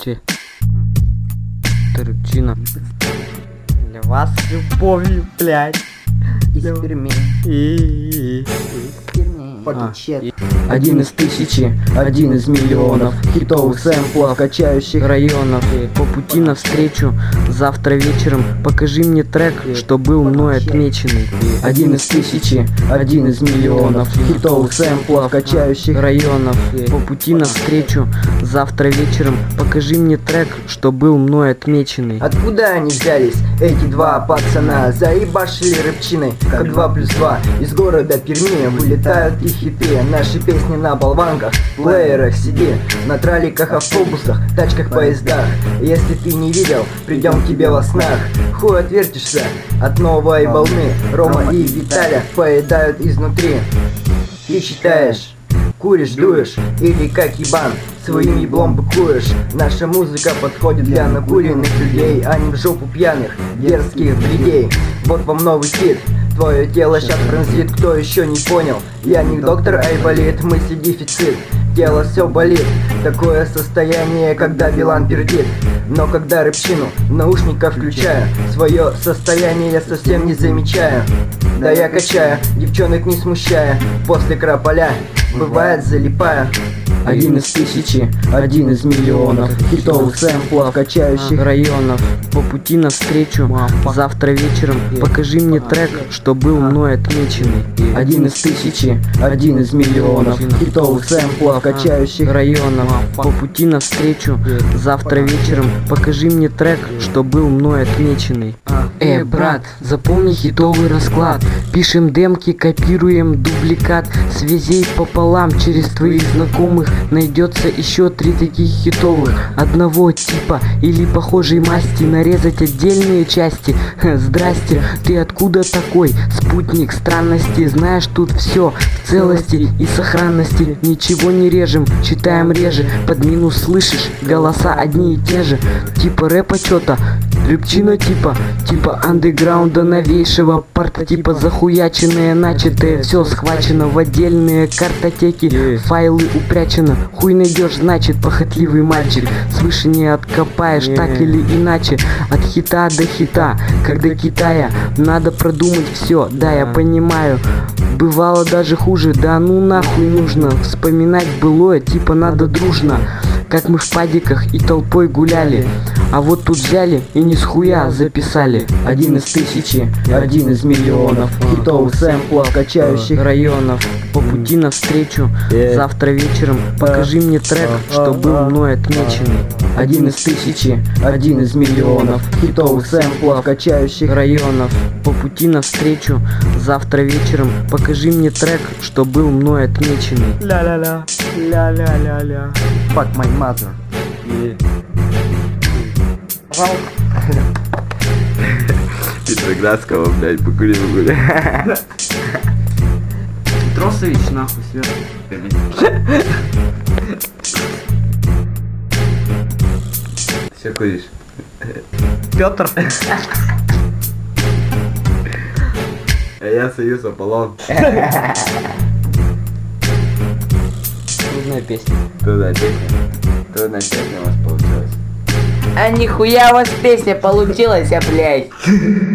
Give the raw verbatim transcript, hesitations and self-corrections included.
удовольствие. Это рыбчина. Для вас любовью, блядь. Из Перми. И Потечет. один из тысячи, один из миллионов хитовых сэмплов, качающих районов. По пути навстречу, завтра вечером покажи мне трек, что был мной отмеченный. Один из тысячи, один из миллионов хитовых сэмплов, качающих районов. По пути навстречу, завтра вечером покажи мне трек, что был мной отмеченный. Откуда они взялись, эти два пацана? Заебашили рыбчиной, как два плюс два. Из города Перми вылетают их хиты. Наши песни на болванках, плеерах сиди, на траликах, автобусах, тачках, поездах. Если ты не видел, придем к тебе во снах. Хуй отвертишься от новой волны. Рома и Виталя поедают изнутри. Ты читаешь, куришь, дуешь, или как ебан своим еблом быкуешь. Наша музыка подходит для накуренных людей, а не в жопу пьяных, дерзких бредей. Вот вам новый хит. Твое тело щас пронзит, кто еще не понял. Я не доктор Айболит, мысли дефицит. Тело все болит, такое состояние, когда Билан пердит. Но когда рыбчину в наушниках включаю, свое состояние я совсем не замечаю. Да я качаю, девчонок не смущая, после краполя бывает залипаю. Один из тысячи, один из миллионов хитовых сэмплов, качающих районов. По пути навстречу, завтра вечером покажи мне трек, что был мной отмеченный. Один из тысячи, один из миллионов хитовых сэмплов, качающих районов. По пути навстречу, завтра вечером покажи мне трек, что был мной отмеченный. Э, брат, запомни хитовый расклад. Пишем демки, копируем дубликат. Связей пополам, через твоих знакомых найдется еще три таких хитовых одного типа или похожей масти. Нарезать отдельные части. Здрасте, ты откуда такой? Спутник странности. Знаешь, тут все в целости и сохранности. Ничего не режем, читаем реже. Под минус слышишь, голоса одни и те же. Типа рэпа что-то, рыбчина типа, типа андеграунда новейшего порта, типа захуяченное, начатое, все схвачено в отдельные картотеки, файлы упрячено, хуй найдешь, значит, похотливый мальчик, свыше не откопаешь, так или иначе, от хита до хита, как до Китая, надо продумать все, да, я понимаю, бывало даже хуже, да ну нахуй нужно вспоминать былое, типа надо дружно, как мы в падиках и толпой гуляли. А вот тут взяли и не с хуя записали. Один из тысячи, один из миллионов хитовых сэмплов, качающих районов. По пути навстречу, завтра вечером покажи мне трек, что был мной отмеченный. Один из тысячи, один из миллионов хитовых сэмплов, качающих районов. По пути навстречу, завтра вечером покажи мне трек, что был мной отмеченный. Ля-ля-ля, ля-ля-ля-ля. Fuck my mother. Петроградского, блядь, покури, покури. Тросович, нахуй, сверху. Все куришь? Петр. А я Союз Аполлон. Трудная песня. Трудная песня. Трудная песня у вас получилась. А нихуя у вас песня получилась, а, блядь.